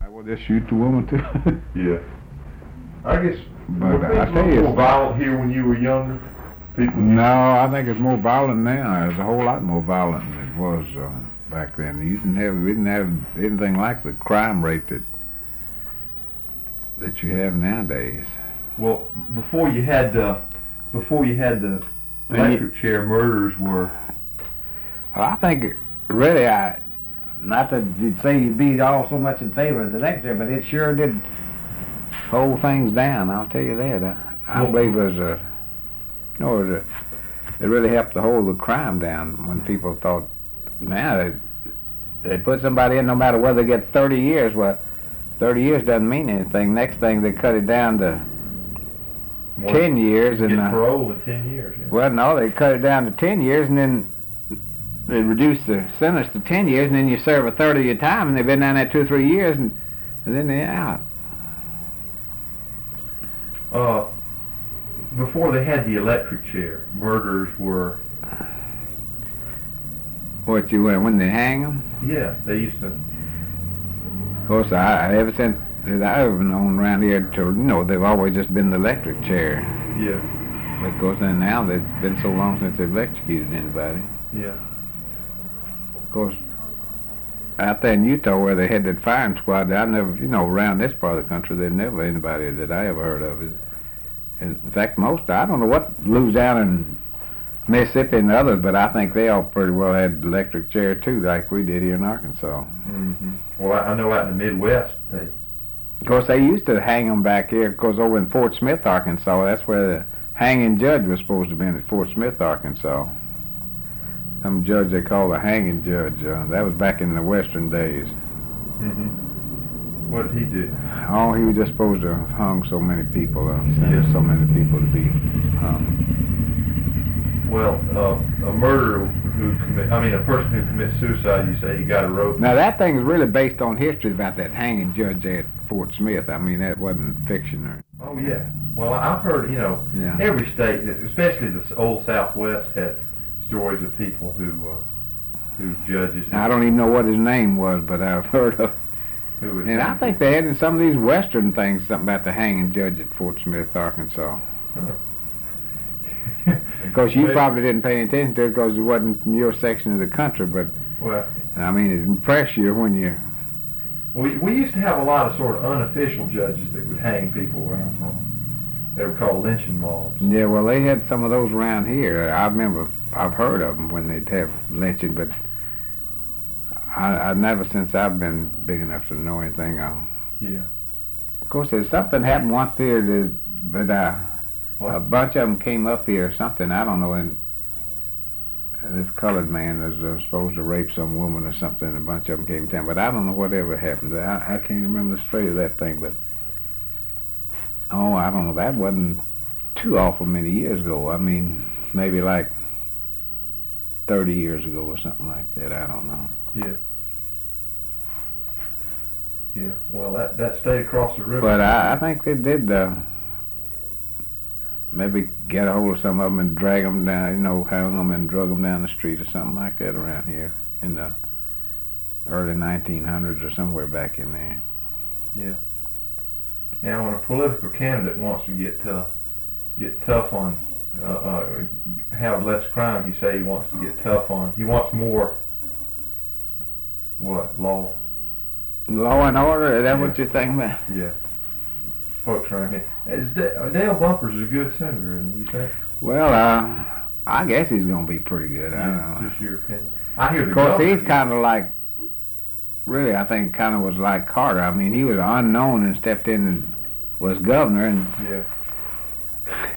I will just shoot the woman too. Yeah. I guess, But were I things a tell little you, more violent here when you were younger? People no, I think it's more violent now. It's a whole lot more violent than it was back then. We didn't have anything like the crime rate that you have nowadays. Well, before you had the electric chair, murders were. Well, I think really, not that you'd say you'd be all so much in favor of the electric chair, but it sure did hold things down. I'll tell you that. I believe it was it really helped to hold the crime down when people thought, now they put somebody in no matter whether they get 30 years. Well, 30 years doesn't mean anything. Next thing, they cut it down to 10 years. Get And parole in 10 years. Yeah. well, no, they cut it down to 10 years, and then they reduced the sentence to 10 years, and then you serve a third of your time, and they've been down there 2 or 3 years, and then they're out. Before they had the electric chair, murders were. When they hang them? Yeah, they used to. Of course, ever since that I've known around here, they've always just been the electric chair. Yeah. But of course, then now it's been so long since they've electrocuted anybody. Yeah. Of course, out there in Utah where they had that firing squad, I never, around this part of the country, there's never anybody that I ever heard of. In fact, I don't know what lives down in Mississippi and others, but I think they all pretty well had electric chair too, like we did here in Arkansas. Mm-hmm. Well, I know out in the Midwest, of course, they used to hang them back here, because over in Fort Smith, Arkansas, that's where the hanging judge was supposed to be at Fort Smith, Arkansas. Some judge they call the hanging judge. That was back in the Western days. Mm-hmm. What did he do? Oh, he was just supposed to have hung so many people, send so many people to be hung. Well, a murderer a person who commits suicide, you say he got a rope. Now that thing is really based on history about that hanging judge there at Fort Smith. I mean, that wasn't fiction or. Oh yeah. Well, I've heard, every state, especially the old Southwest, had stories of people who judges. Now, I don't even know what his name was, but I've heard of. And I think they had in some of these Western things something about the hanging judge at Fort Smith, Arkansas. Of course, you probably didn't pay any attention to it because it wasn't from your section of the country, but I mean, it impressed you when you. We used to have a lot of sort of unofficial judges that would hang people around from. They were called lynching mobs. Yeah, well, they had some of those around here. I remember, I've heard of them when they'd have lynching, but I've never, since I've been big enough to know anything. Yeah. Of course, there's something happened once here but a bunch of them came up here or something, I don't know, and this colored man was supposed to rape some woman or something, and a bunch of them came down, but I don't know whatever happened. I can't remember the straight of that thing, but I don't know, that wasn't too awful many years ago. I mean, maybe like 30 years ago or something like that, I don't know. Yeah. Yeah, well, that stayed across the river. But I think they did maybe get a hold of some of them and drag them down, hang them and drug them down the street or something like that around here in the early 1900s or somewhere back in there. Yeah. Now, when a political candidate wants to get tough on, have less crime, he wants to get tough on, he wants more, law? Law and order, is that what you're thinking about? Yeah. Folks around here. Dale Bumpers is a good senator, isn't he, you think? Well, I guess he's going to be pretty good. I don't know. Just your opinion. I hear the Of course, governor. he's kind of like, really, I think kind of was like Carter. I mean, he was unknown and stepped in and was governor, and yeah.